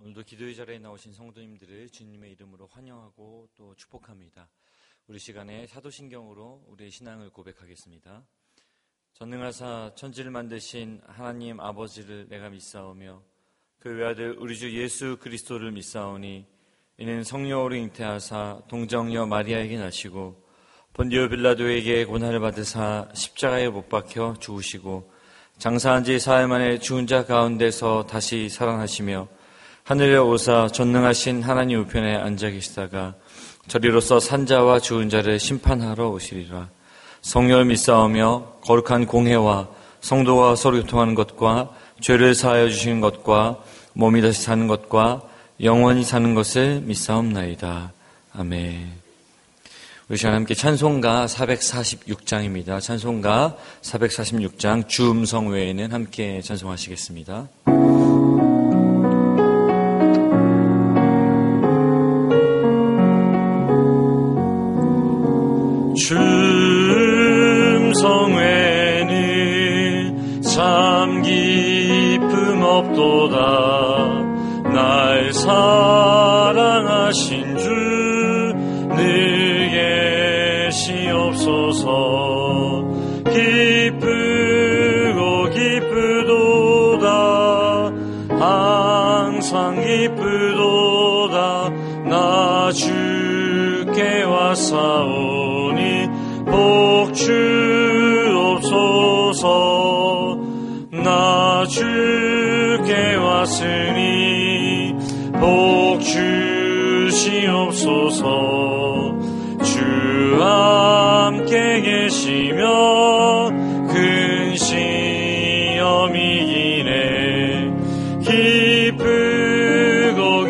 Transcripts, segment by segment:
오늘도 기도의 자리에 나오신 성도님들을 주님의 이름으로 환영하고 또 축복합니다. 우리 시간에 사도신경으로 우리의 신앙을 고백하겠습니다. 전능하사 천지를 만드신 하나님 아버지를 내가 믿사오며 그 외아들 우리 주 예수 그리스도를 믿사오니 이는 성령으로 잉태하사 동정녀 마리아에게 나시고 본디오 빌라도에게 고난을 받으사 십자가에 못 박혀 죽으시고 장사한 지 사흘 만에 죽은 자 가운데서 다시 살아나시며 하늘에 오사 전능하신 하나님 우편에 앉아 계시다가 저리로서 산자와 죽은 자를 심판하러 오시리라. 성령을 믿사오며 거룩한 공회와 성도와 서로 교통하는 것과 죄를 사하여 주시는 것과 몸이 다시 사는 것과 영원히 사는 것을 믿사옵나이다. 아멘. 우리 시간 함께 찬송가 446장입니다. 찬송가 446장 주음성 외에는 함께 찬송하시겠습니다. 주음성 외에는 참 기쁨 없도다. 날 사랑하신 주 늘 계시옵소서. 기쁘고 기쁘도다. 항상 기쁘도다. 나 주께 왔사오니 복 주옵소서. 나 주께 왔으니 복 주시옵소서. 주 함께 계시며 근시험 이기네. 기쁘고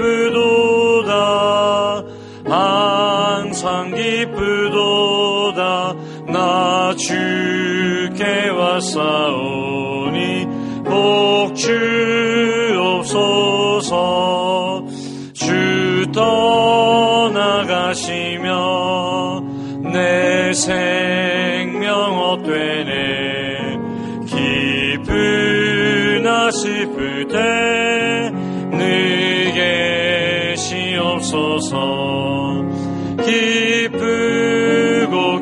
기쁘도다. 항상 기쁘도다. 나 주께 왔사오니 복 주옵소서. 주 떠나가시며 내 생명 헛되네. 기쁘나 슬플 때 늘 계시옵소서. 기쁘고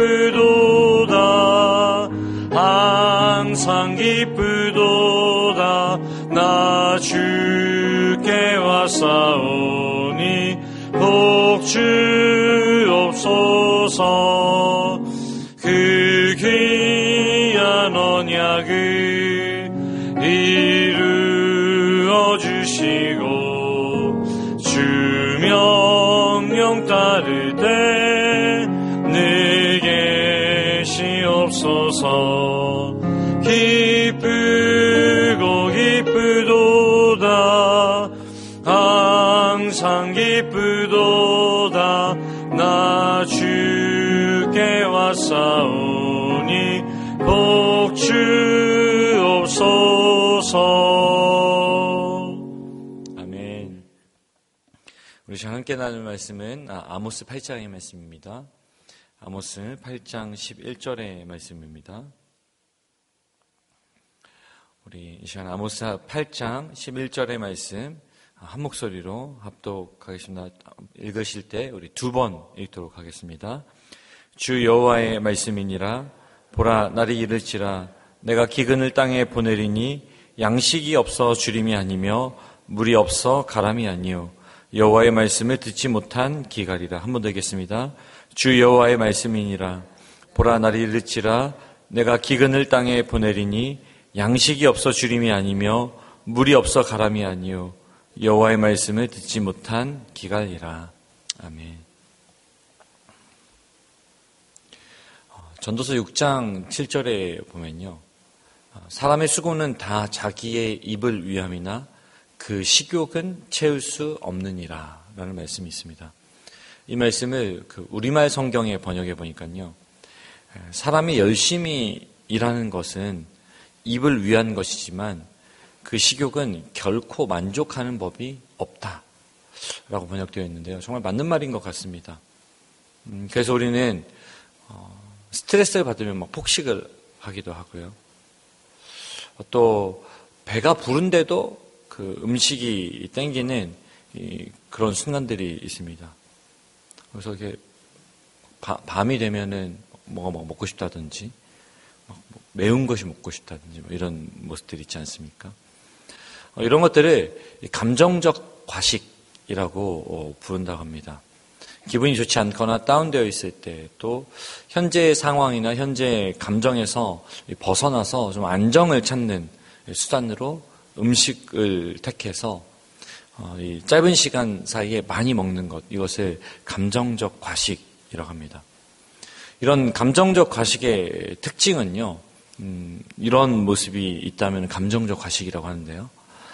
기쁘도다. 항상 기쁘도다. 나 주께 왔사오니 복 주옵소서. 그 귀한 언약을 이루어 주시고 주 명령 따를 때 늘 계시옵소서. 기쁘고 기쁘도다. 항상 기쁘도다. 나 주께 왔사오니 복 주옵소서. 아멘. 우리 시간 함께 나눌 말씀은 아모스 8장의 말씀입니다. 아모스 8장 11절의 말씀입니다. 우리 이 시간 아모스 8장 11절의 말씀 한 목소리로 합독하겠습니다. 읽으실 때 우리 두 번 읽도록 하겠습니다. 주 여호와의 말씀이니라. 보라, 날이 이를지라. 내가 기근을 땅에 보내리니 양식이 없어 주림이 아니며 물이 없어 가람이 아니요 여호와의 말씀을 듣지 못한 기갈이라. 한 번 더 읽겠습니다. 주 여호와의 말씀이니라. 보라, 날이 이를지라. 내가 기근을 땅에 보내리니 양식이 없어 주림이 아니며 물이 없어 가람이 아니요 여호와의 말씀을 듣지 못한 기갈이라. 아멘. 전도서 6장 7절에 보면요, 사람의 수고는 다 자기의 입을 위함이나 그 식욕은 채울 수 없느니라 라는 말씀이 있습니다. 이 말씀을 우리말 성경에 번역해 보니까요, 사람이 열심히 일하는 것은 입을 위한 것이지만 그 식욕은 결코 만족하는 법이 없다라고 번역되어 있는데요. 정말 맞는 말인 것 같습니다. 그래서 우리는 스트레스를 받으면 막 폭식을 하기도 하고요. 또 배가 부른데도 그 음식이 땡기는 그런 순간들이 있습니다. 그래서 이게 밤이 되면은 뭐가 먹고 싶다든지, 매운 것이 먹고 싶다든지 이런 모습들이 있지 않습니까? 이런 것들을 감정적 과식이라고 부른다고 합니다. 기분이 좋지 않거나 다운되어 있을 때, 또 현재의 상황이나 현재의 감정에서 벗어나서 좀 안정을 찾는 수단으로 음식을 택해서 이 짧은 시간 사이에 많이 먹는 것, 이것을 감정적 과식이라고 합니다. 이런 감정적 과식의 특징은요, 이런 모습이 있다면 감정적 과식이라고 하는데요.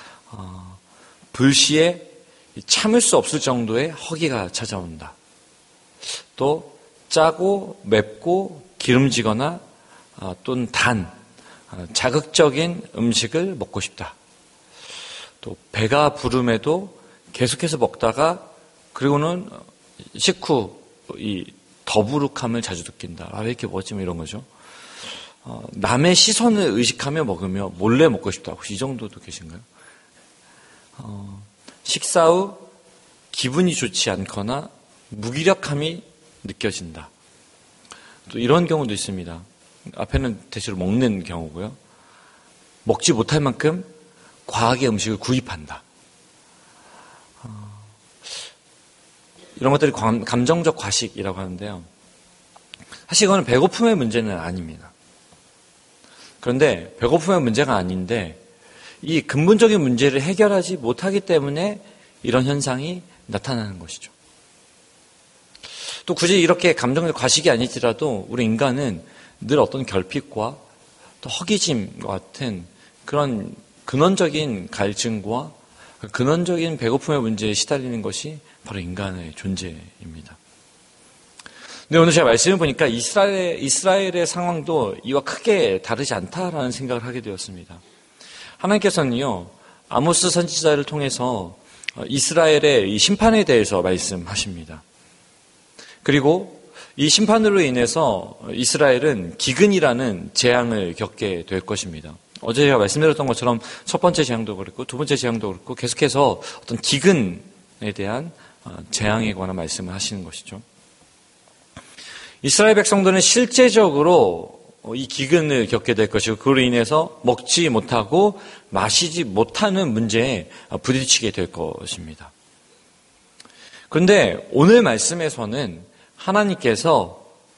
불시에 참을 수 없을 정도의 허기가 찾아온다. 또 짜고 맵고 기름지거나 또는 단, 자극적인 음식을 먹고 싶다. 또 배가 부름에도 계속해서 먹다가 그리고는 식후 이 더부룩함을 자주 느낀다. 왜 이렇게 먹지? 이런 거죠. 남의 시선을 의식하며 먹으며 몰래 먹고 싶다. 혹시 이 정도도 계신가요? 식사 후 기분이 좋지 않거나 무기력함이 느껴진다. 또 이런 경우도 있습니다. 앞에는 대체로 먹는 경우고요. 먹지 못할 만큼 과하게 음식을 구입한다. 이런 것들이 감정적 과식이라고 하는데요. 사실 이거는 배고픔의 문제는 아닙니다. 그런데 배고픔의 문제가 아닌데 이 근본적인 문제를 해결하지 못하기 때문에 이런 현상이 나타나는 것이죠. 또 굳이 이렇게 감정적 과식이 아니더라도 우리 인간은 늘 어떤 결핍과 또 허기짐과 같은 그런 근원적인 갈증과 근원적인 배고픔의 문제에 시달리는 것이 바로 인간의 존재입니다. 근데 오늘 제가 말씀을 보니까 이스라엘의 상황도 이와 크게 다르지 않다라는 생각을 하게 되었습니다. 하나님께서는요, 아모스 선지자를 통해서 이스라엘의 이 심판에 대해서 말씀하십니다. 그리고 이 심판으로 인해서 이스라엘은 기근이라는 재앙을 겪게 될 것입니다. 어제 제가 말씀드렸던 것처럼 첫 번째 재앙도 그렇고 두 번째 재앙도 그렇고 계속해서 어떤 기근에 대한 재앙에 관한 말씀을 하시는 것이죠. 이스라엘 백성들은 실제적으로 이 기근을 겪게 될 것이고 그로 인해서 먹지 못하고 마시지 못하는 문제에 부딪히게 될 것입니다. 그런데 오늘 말씀에서는 하나님께서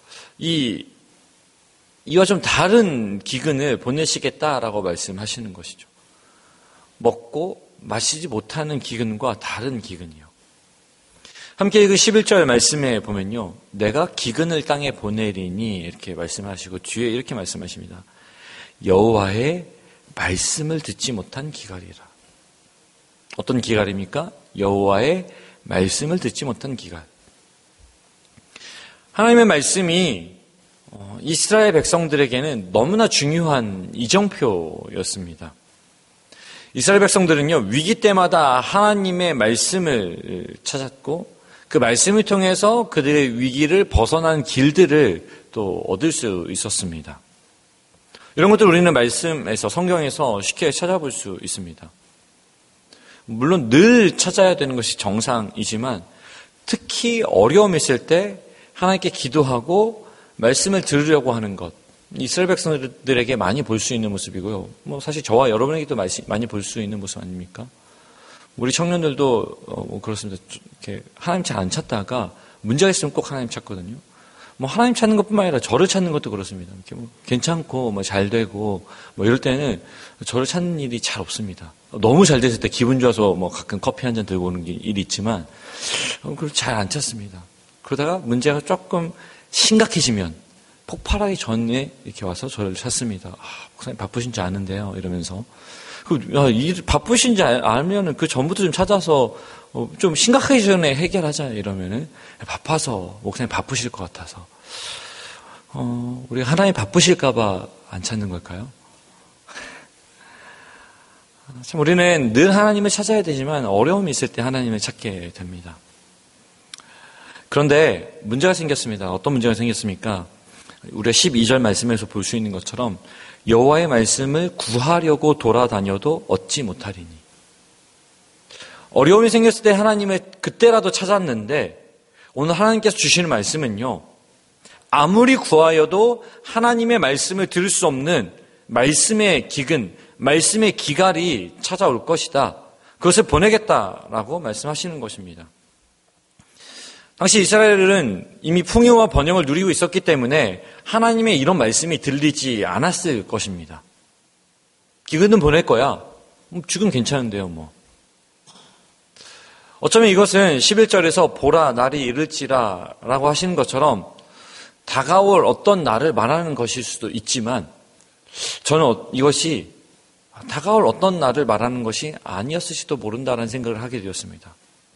이와 좀 다른 기근을 보내시겠다라고 말씀하시는 것이죠. 먹고 마시지 못하는 기근과 다른 기근이요. 함께 읽은 11절 말씀에 보면요. 내가 기근을 땅에 보내리니 이렇게 말씀하시고 뒤에 이렇게 말씀하십니다. 여호와의 말씀을 듣지 못한 기갈이라. 어떤 기갈입니까? 여호와의 말씀을 듣지 못한 기갈. 하나님의 말씀이 이스라엘 백성들에게는 너무나 중요한 이정표였습니다. 이스라엘 백성들은요, 위기 때마다 하나님의 말씀을 찾았고 그 말씀을 통해서 그들의 위기를 벗어난 길들을 또 얻을 수 있었습니다. 이런 것들 우리는 말씀에서, 성경에서 쉽게 찾아볼 수 있습니다. 물론 늘 찾아야 되는 것이 정상이지만 특히 어려움이 있을 때 하나님께 기도하고 말씀을 들으려고 하는 것, 이스라엘 백성들에게 많이 볼 수 있는 모습이고요. 사실 저와 여러분에게도 많이 볼 수 있는 모습 아닙니까? 우리 청년들도 그렇습니다. 이렇게 하나님 잘 안 찾다가 문제가 있으면 꼭 하나님 찾거든요. 하나님 찾는 것뿐만 아니라 저를 찾는 것도 그렇습니다. 이렇게 괜찮고 잘 되고 이럴 때는 저를 찾는 일이 잘 없습니다. 너무 잘 됐을 때 기분 좋아서 가끔 커피 한 잔 들고 오는 일이 있지만 그걸 잘 안 찾습니다. 그러다가 문제가 조금 심각해지면 폭발하기 전에 이렇게 와서 저를 찾습니다. 목사님 바쁘신지 아는데요. 이러면서. 바쁘신지 알면은 그 전부터 좀 찾아서 좀 심각하기 전에 해결하자 이러면은 바빠서, 목사님 바쁘실 것 같아서. 우리 하나님 바쁘실까봐 안 찾는 걸까요? 참 우리는 늘 하나님을 찾아야 되지만 어려움이 있을 때 하나님을 찾게 됩니다. 그런데 문제가 생겼습니다. 어떤 문제가 생겼습니까? 우리가 12절 말씀에서 볼 수 있는 것처럼 여호와의 말씀을 구하려고 돌아다녀도 얻지 못하리니. 어려움이 생겼을 때 하나님을 그때라도 찾았는데 오늘 하나님께서 주시는 말씀은요. 아무리 구하여도 하나님의 말씀을 들을 수 없는 말씀의 기근, 말씀의 기갈이 찾아올 것이다. 그것을 보내겠다라고 말씀하시는 것입니다. 당시 이스라엘은 이미 풍요와 번영을 누리고 있었기 때문에 하나님의 이런 말씀이 들리지 않았을 것입니다. 기근은 보낼 거야. 지금 괜찮은데요, 뭐. 어쩌면 이것은 11절에서 보라 날이 이를지라 라고 하시는 것처럼 다가올 어떤 날을 말하는 것일 수도 있지만 저는 이것이 다가올 어떤 날을 말하는 것이 아니었을지도 모른다는 생각을 하게 되었습니다.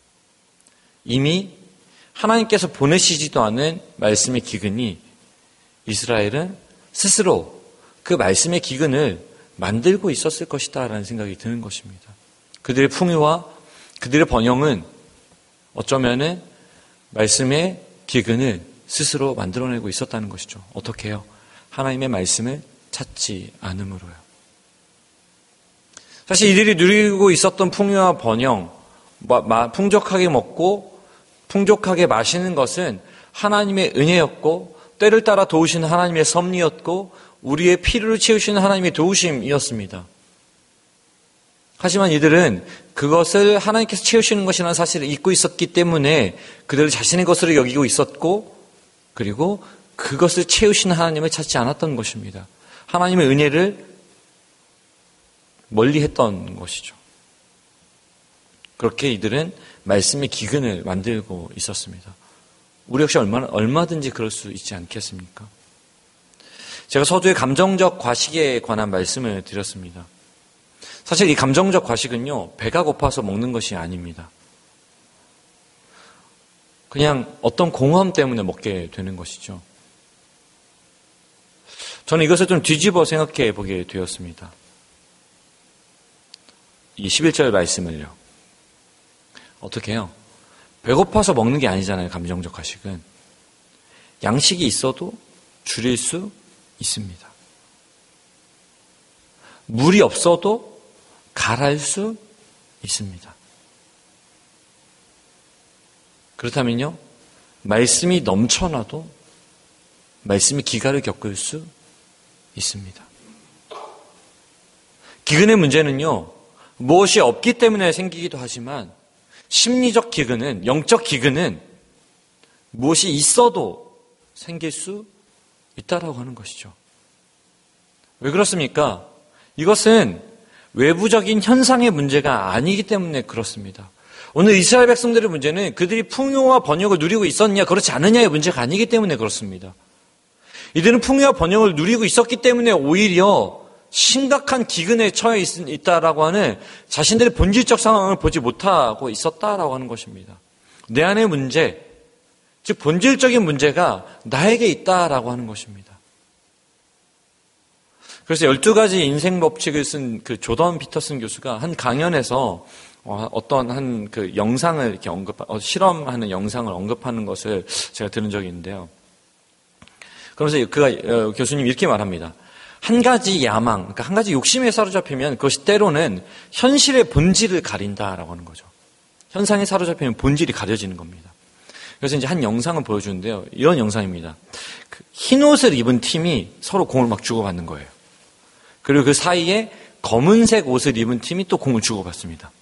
이미 하나님께서 보내시지도 않은 말씀의 기근이 이스라엘은 스스로 그 말씀의 기근을 만들고 있었을 것이다 라는 생각이 드는 것입니다. 그들의 풍요와 그들의 번영은 어쩌면은 말씀의 기근을 스스로 만들어내고 있었다는 것이죠. 어떻게 해요? 하나님의 말씀을 찾지 않음으로요. 사실 이들이 누리고 있었던 풍요와 번영, 풍족하게 먹고 풍족하게 마시는 것은 하나님의 은혜였고 때를 따라 도우시는 하나님의 섭리였고 우리의 필요를 채우시는 하나님의 도우심이었습니다. 하지만 이들은 그것을 하나님께서 채우시는 것이라는 사실을 잊고 있었기 때문에 그들을 자신의 것으로 여기고 있었고 그리고 그것을 채우시는 하나님을 찾지 않았던 것입니다. 하나님의 은혜를 멀리했던 것이죠. 그렇게 이들은 말씀의 기근을 만들고 있었습니다. 우리 역시 얼마든지 그럴 수 있지 않겠습니까? 제가 서두에 감정적 과식에 관한 말씀을 드렸습니다. 사실 이 감정적 과식은요, 배가 고파서 먹는 것이 아닙니다. 그냥 어떤 공허함 때문에 먹게 되는 것이죠. 저는 이것을 좀 뒤집어 생각해 보게 되었습니다. 이 11절 말씀을요. 어떻게 해요? 배고파서 먹는 게 아니잖아요, 감정적 과식은. 양식이 있어도 줄일 수 있습니다. 물이 없어도 갈할 수 있습니다. 그렇다면요, 말씀이 넘쳐나도 말씀이 기갈을 겪을 수 있습니다. 기근의 문제는요, 무엇이 없기 때문에 생기기도 하지만 심리적 기근은, 영적 기근은 무엇이 있어도 생길 수 있다라고 하는 것이죠. 왜 그렇습니까? 이것은 외부적인 현상의 문제가 아니기 때문에 그렇습니다. 오늘 이스라엘 백성들의 문제는 그들이 풍요와 번영을 누리고 있었냐 그렇지 않느냐의 문제가 아니기 때문에 그렇습니다. 이들은 풍요와 번영을 누리고 있었기 때문에 오히려 심각한 기근에 처해 있다라고 하는 자신들의 본질적 상황을 보지 못하고 있었다라고 하는 것입니다. 내 안의 문제, 즉 본질적인 문제가 나에게 있다라고 하는 것입니다. 그래서 12가지 인생 법칙을 쓴 그 조던 피터슨 교수가 한 강연에서 어떤 한 그 영상을 이렇게 실험하는 영상을 언급하는 것을 제가 들은 적이 있는데요. 그러면서 교수님이 이렇게 말합니다. 한 가지 야망, 그러니까 한 가지 욕심에 사로잡히면 그것이 때로는 현실의 본질을 가린다라고 하는 거죠. 현상에 사로잡히면 본질이 가려지는 겁니다. 그래서 이제 한 영상을 보여주는데요. 이런 영상입니다. 흰 옷을 입은 팀이 서로 공을 막 주고받는 거예요. 그리고 그 사이에 검은색 옷을 입은 팀이 또 공을 주고받습니다.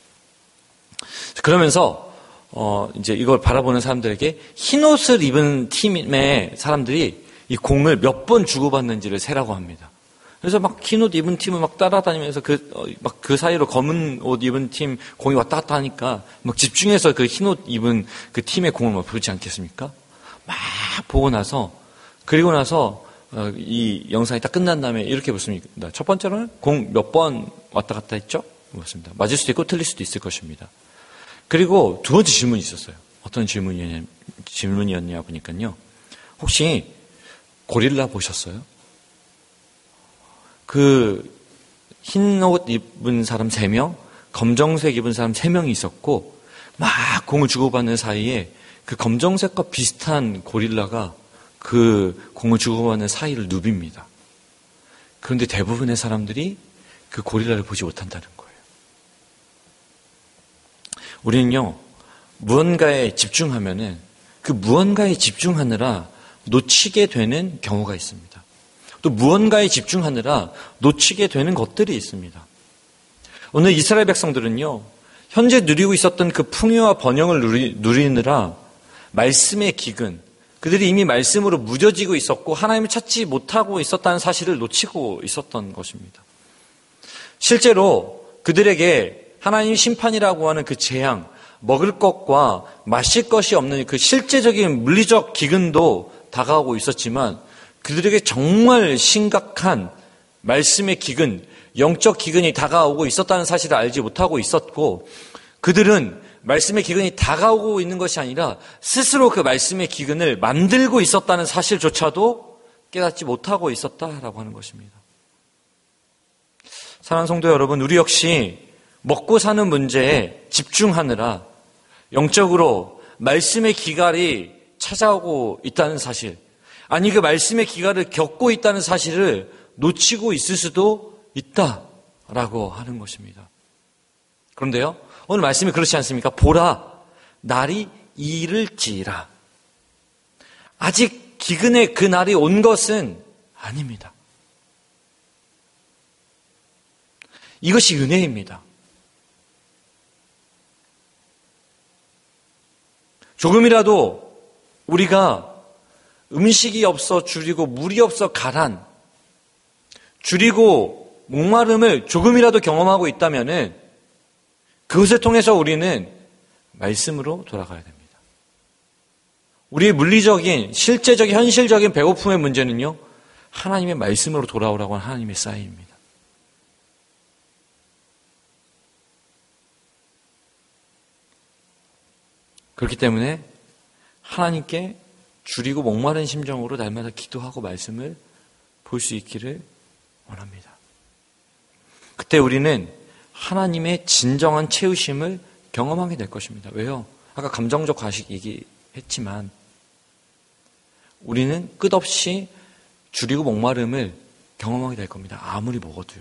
그러면서 이제 이걸 바라보는 사람들에게 흰 옷을 입은 팀의 사람들이 이 공을 몇 번 주고받는지를 세라고 합니다. 그래서 막 흰 옷 입은 팀을 막 따라다니면서 그 사이로 검은 옷 입은 팀 공이 왔다 갔다 하니까 막 집중해서 그 흰 옷 입은 그 팀의 공을 막 보지 않겠습니까? 막 보고 나서, 그리고 나서 이 영상이 딱 끝난 다음에 이렇게 묻습니다. 첫 번째로는 공 몇 번 왔다 갔다 했죠? 묻습니다. 맞을 수도 있고 틀릴 수도 있을 것입니다. 그리고 두 번째 질문이 있었어요. 어떤 질문이었냐 보니까요. 혹시 고릴라 보셨어요? 그 흰 옷 입은 사람 3명, 검정색 입은 사람 3명이 있었고 막 공을 주고받는 사이에 그 검정색과 비슷한 고릴라가 그 공을 주고받는 사이를 누빕니다. 그런데 대부분의 사람들이 그 고릴라를 보지 못한다는 거예요. 우리는요, 무언가에 집중하면은 그 무언가에 집중하느라 놓치게 되는 경우가 있습니다. 또 무언가에 집중하느라 놓치게 되는 것들이 있습니다. 오늘 이스라엘 백성들은요, 현재 누리고 있었던 그 풍요와 번영을 누리느라 말씀의 기근, 그들이 이미 말씀으로 무뎌지고 있었고 하나님을 찾지 못하고 있었다는 사실을 놓치고 있었던 것입니다. 실제로 그들에게 하나님 심판이라고 하는 그 재앙, 먹을 것과 마실 것이 없는 그 실제적인 물리적 기근도 다가오고 있었지만 그들에게 정말 심각한 말씀의 기근, 영적 기근이 다가오고 있었다는 사실을 알지 못하고 있었고, 그들은 말씀의 기근이 다가오고 있는 것이 아니라 스스로 그 말씀의 기근을 만들고 있었다는 사실조차도 깨닫지 못하고 있었다라고 하는 것입니다. 사랑하는 성도 여러분, 우리 역시 먹고 사는 문제에 집중하느라 영적으로 말씀의 기갈이 찾아오고 있다는 사실, 아니 그 말씀의 기갈을 겪고 있다는 사실을 놓치고 있을 수도 있다라고 하는 것입니다. 그런데요, 오늘 말씀이 그렇지 않습니까? 보라, 날이 이를지라. 아직 기근의 그 날이 온 것은 아닙니다. 이것이 은혜입니다. 조금이라도 우리가 음식이 없어 줄이고 물이 없어 가란, 줄이고 목마름을 조금이라도 경험하고 있다면은 그것을 통해서 우리는 말씀으로 돌아가야 됩니다. 우리의 물리적인, 실제적인, 현실적인 배고픔의 문제는요, 하나님의 말씀으로 돌아오라고 하는 하나님의 사인입니다. 그렇기 때문에 하나님께 줄이고 목마른 심정으로 날마다 기도하고 말씀을 볼 수 있기를 원합니다. 그때 우리는 하나님의 진정한 채우심을 경험하게 될 것입니다. 왜요? 아까 감정적 과식 얘기했지만 우리는 끝없이 줄이고 목마름을 경험하게 될 겁니다. 아무리 먹어도요.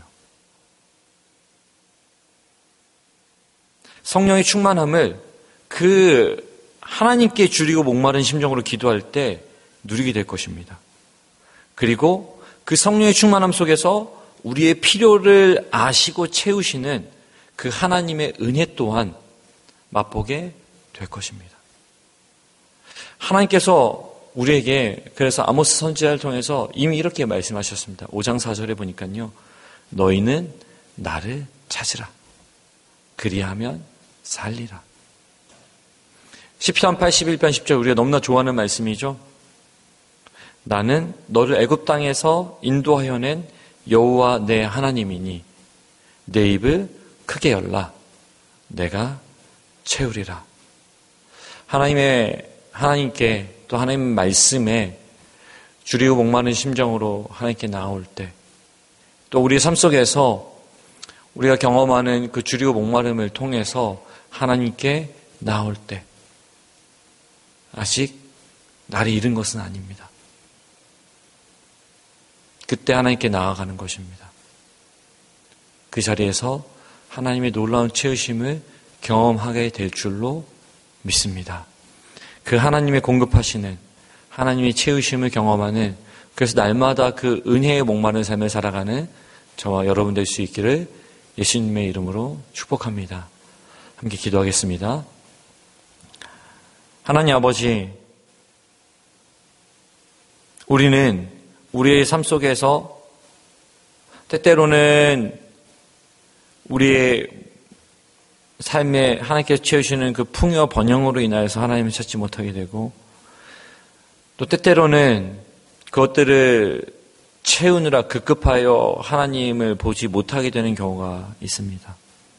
성령의 충만함을 그 하나님께 줄이고 목마른 심정으로 기도할 때 누리게 될 것입니다. 그리고 그 성령의 충만함 속에서 우리의 필요를 아시고 채우시는 그 하나님의 은혜 또한 맛보게 될 것입니다. 하나님께서 우리에게 그래서 아모스 선지자를 통해서 이미 이렇게 말씀하셨습니다. 5장 4절에 보니까요. 너희는 나를 찾으라. 그리하면 살리라. 시편 81편 10절 우리가 너무나 좋아하는 말씀이죠. 나는 너를 애굽 땅에서 인도하여 낸 여호와 내 하나님이니 내 입을 크게 열라. 내가 채우리라. 하나님께 또 하나님 말씀에 줄이고 목마른 심정으로 하나님께 나올 때, 또 우리의 삶 속에서 우리가 경험하는 그 줄이고 목마름을 통해서 하나님께 나올 때 아직 날이 이른 것은 아닙니다. 그때 하나님께 나아가는 것입니다. 그 자리에서 하나님의 놀라운 채우심을 경험하게 될 줄로 믿습니다. 그 하나님의 공급하시는 하나님의 채우심을 경험하는, 그래서 날마다 그 은혜의 목마른 삶을 살아가는 저와 여러분 될 수 있기를 예수님의 이름으로 축복합니다. 함께 기도하겠습니다. 하나님 아버지, 우리는 우리의 삶 속에서 때때로는 우리의 삶에 하나님께서 채우시는 그 풍요와 번영으로 인하여서 하나님을 찾지 못하게 되고, 또 때때로는 그것들을 채우느라 급급하여 하나님을 보지 못하게 되는 경우가 있습니다.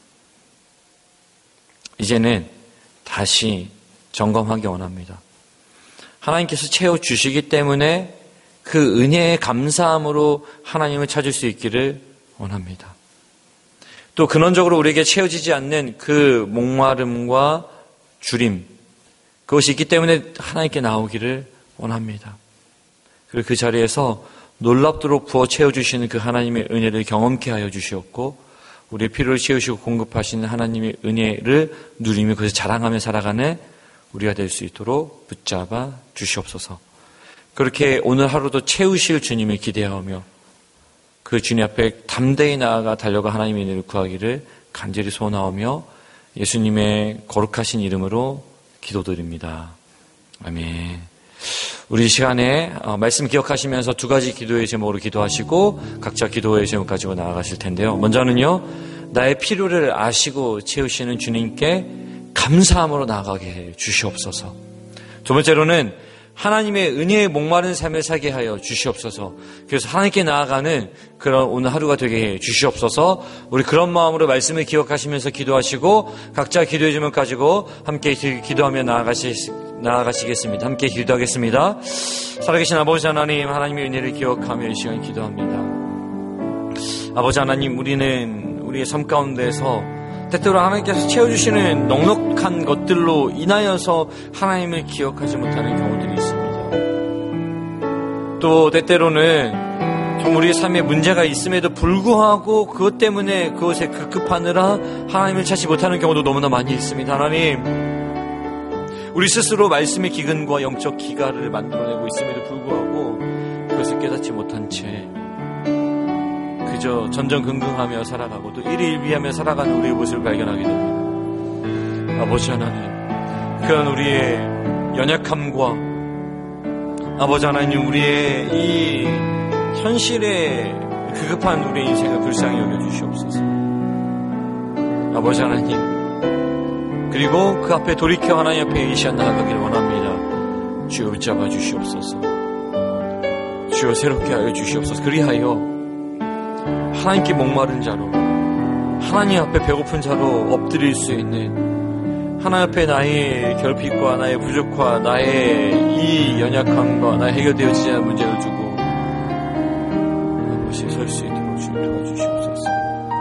이제는 다시 점검하기 원합니다. 하나님께서 채워주시기 때문에 그 은혜의 감사함으로 하나님을 찾을 수 있기를 원합니다. 또 근원적으로 우리에게 채워지지 않는 그 목마름과 주림, 그것이 있기 때문에 하나님께 나오기를 원합니다. 그리고 그 자리에서 놀랍도록 부어 채워주시는 그 하나님의 은혜를 경험케 하여 주시옵고, 우리의 필요를 채우시고 공급하시는 하나님의 은혜를 누리며 그것을 자랑하며 살아가는 우리가 될 수 있도록 붙잡아 주시옵소서. 그렇게 오늘 하루도 채우실 주님을 기대하며 그 주님 앞에 담대히 나아가 달려가 하나님의 은혜를 구하기를 간절히 소원하오며 예수님의 거룩하신 이름으로 기도드립니다. 아멘. 우리 시간에 말씀 기억하시면서 두 가지 기도의 제목으로 기도하시고 각자 기도의 제목 가지고 나아가실 텐데요. 먼저는요, 나의 필요를 아시고 채우시는 주님께 감사함으로 나아가게 해 주시옵소서. 두 번째로는 하나님의 은혜에 목마른 삶을 살게 하여 주시옵소서. 그래서 하나님께 나아가는 그런 오늘 하루가 되게 해 주시옵소서. 우리 그런 마음으로 말씀을 기억하시면서 기도하시고 각자 기도의 제목 가지고 함께 기도하며 나아가시겠습니다. 함께 기도하겠습니다. 살아계신 아버지 하나님, 하나님의 은혜를 기억하며 이 시간 기도합니다. 아버지 하나님, 우리는 우리의 삶 가운데서 때때로 하나님께서 채워주시는 넉넉한 것들로 인하여서 하나님을 기억하지 못하는 경우들이 있습니다. 또 때때로는 좀 우리의 삶에 문제가 있음에도 불구하고 그것 때문에 그것에 급급하느라 하나님을 찾지 못하는 경우도 너무나 많이 있습니다. 하나님, 우리 스스로 말씀의 기근과 영적 기가를 만들어내고 있음에도 불구하고 그것을 깨닫지 못한 채 그저 전전긍긍하며 살아가고 또 일일비하며 살아가는 우리의 모습을 발견하게 됩니다. 아버지 하나님, 그런 우리의 연약함과 아버지 하나님, 우리의 이 현실에 급급한 우리의 인생을 불쌍히 여겨주시옵소서. 아버지 하나님, 그리고 그 앞에 돌이켜 하나님 앞에 이 시간 나아가기를 원합니다. 주여 붙잡아 주시옵소서. 주여 새롭게 하여 주시옵소서. 그리하여 하나님께 목마른 자로, 하나님 앞에 배고픈 자로 엎드릴 수 있는, 하나님 앞에 나의 결핍과 나의 부족과 나의 이 연약함과 나의 해결되어지지 않은 문제를 두고 아버지 설 수 있도록 주님 도와주시옵소서.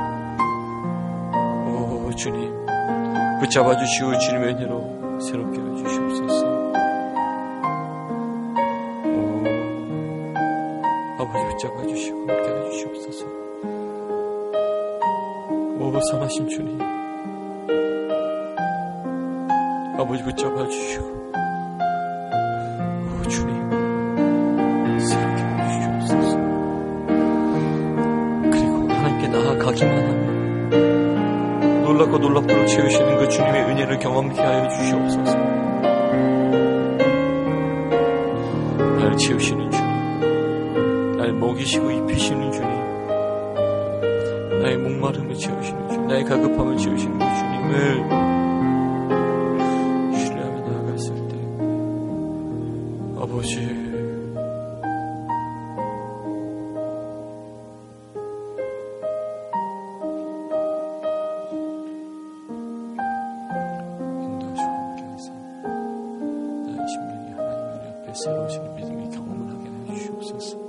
오 주님, 붙잡아 주시고 주님의 은혜로 새롭게 해주시옵소서. 오 아버지 붙잡아 주시고 함께 해주시옵소서. 오 선하신 주님, 아버지 붙잡아 주시고 오 주님 새롭게 해주시옵소서. 그리고 하나님께 나아가기만 하면 놀랍고 놀랍도록 채우시는 그 주님의 은혜를 경험케 하여 주시옵소서. 나를 채우시는 주님, 나를 먹이시고 입히시는 주님, 나의 목마름을 채우시는 주님, 나의 가급함을 채우시는 그 주님을 신뢰하며 나아갔을 때 아버지 인도하시고 함께하사 나의 심령이 하나님의 앞에 새로우신 믿음의 경험을 하게 해주시옵소서.